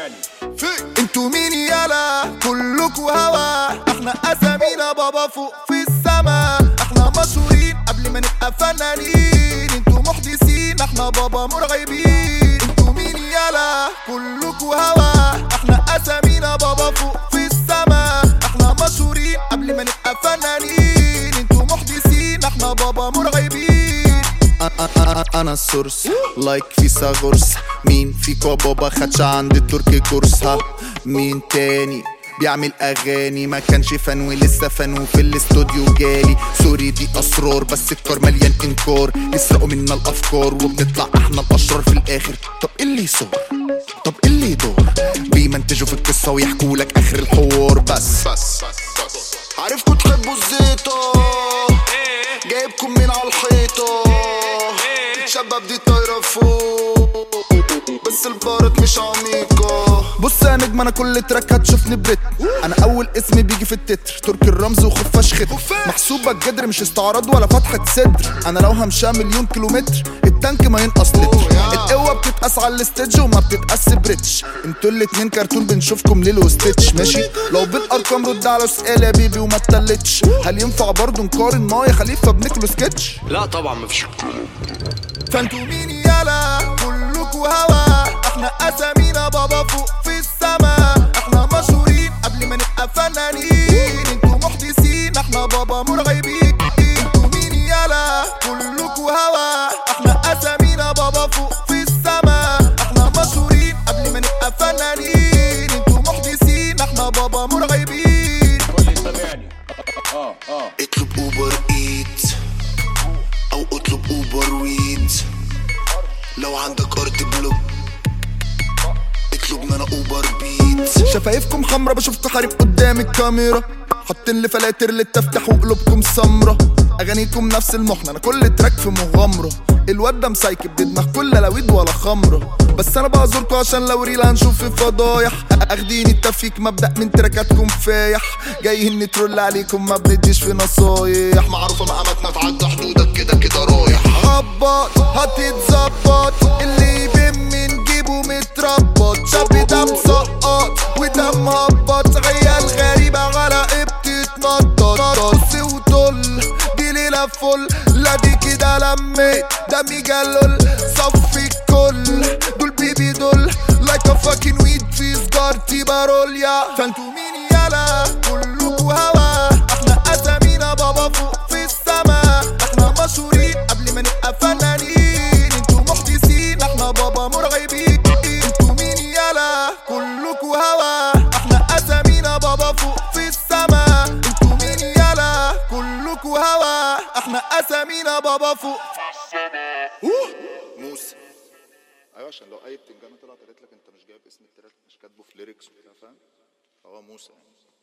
انتوا مين يالا كلكوا هوا، احنا اسامينا بابا فوق في السما، احنا مشهورين قبل ما نبقى فنانين، انتوا محدثين احنا بابا مرعبين. انتوا مين يالا كلكوا هوا، احنا اسامينا بابا فوق في السما، احنا مشهورين قبل ما نبقى فنانين، انتوا محدثين احنا بابا مرعبين. انا السورس لايك فيثاغورس، مين فيكوا بابا خدش عند التركي كورسها؟ مين تاني بيعمل اغاني ما كانش فن ولسه فن وفي الاستوديو جالي؟ سوري دي اسرار بس الكار مليان انكار، يسرقوا منا الافكار وبنطلع احنا الاشرار في الاخر. طب ايه اللي يصور؟ طب ايه اللي يدور؟ بيمنتجوا في القصه ويحكوا لك اخر الحوار. بس عارفكوا تحبوا الزيطه، جايبكم من على الحيطه، شباب دي طايره فوق بس البارت مش عميقه. بص يا نجم انا كل تراك هتشوفني بريت، انا اول اسم بيجي في التتر تركي الرمز وخفاش ختم، محسوبة الجدر مش استعراض ولا فتحة صدر، انا لو همشيها مليون كيلومتر التانك ما ينقص لتر، القوة بتتقاس على الاستيدج وما بتتقاس بريتش، انتوا الاتنين كرتون بنشوفكم ليل وستيتش ماشي. لو بالارقام رد على سؤال يا بيبي وما تتلتش، هل ينفع برضه نقارن مايا خليفة بنيكولو سكتش؟ لا طبعا مفيش. فانتوا مين يالا كلكوا هوا، احنا اسامينا بابا فوق في السما، احنا مشهورين قبل ما نبقى فنانين، انتوا محدثين احنا بابا مرعبين. انتوا مين يالا كلكوا هوا، احنا اسامينا بابا فوق في السما، احنا مشهورين قبل ما نبقى فنانين، انتوا محدثين احنا بابا مرعبين. اطلب اوبر ايت او اطلب اوبر ويد، لو عندك ارض بلوك اطلب من اوبر بيت. شفايفكم حمرا بشوفكوا حريم قدام الكاميرا، حاطين لي فلاتر للتفتح وقلوبكم سمرة، اغانيكم نفس المحنة انا كل تراك في مغامرة، الواد ده مسايكب بدماغ كل لا ويد ولا خمرة، بس انا بعذركوا عشان لو ريل هنشوف في فضايح، اخدين التفيك مبدأ من تراكاتكم فايح، جايين نترول عليكم ما بنديش في نصايح، معروفة مقاماتنا تعدى حدودك كده كده رايح، هبط هتتظبط اللي يبين من جيبه متربط، شاب ده مسقط وده مهبط، عيال غريبة على بتتنطط، رص وطل دي ليلة فل، لا دي كده لميت دمي جلل صفي الكل، دول بيبي دول لايك ا فاكين ويد في سجارتي باروليا. فانتوا مين يالا كلكوا هوا، احنا اسامينا بابا فوق في السما، احنا مشهورين قبل ما نبقى فنانين، انتوا محدثين احنا بابا مرعبين. انتوا مين يالا كلكوا هوا، احنا اسامينا بابا فوق في السما، انتوا مين يالا كلكوا هوا، احنا اسامينا بابا فوق موسى. ايوه عشان لو اي بتنجانه طلعت قالت لك انت مش جايب اسم التراك مش كاتبه في ليركس وبتاع فاهم، فهو موسى يعني.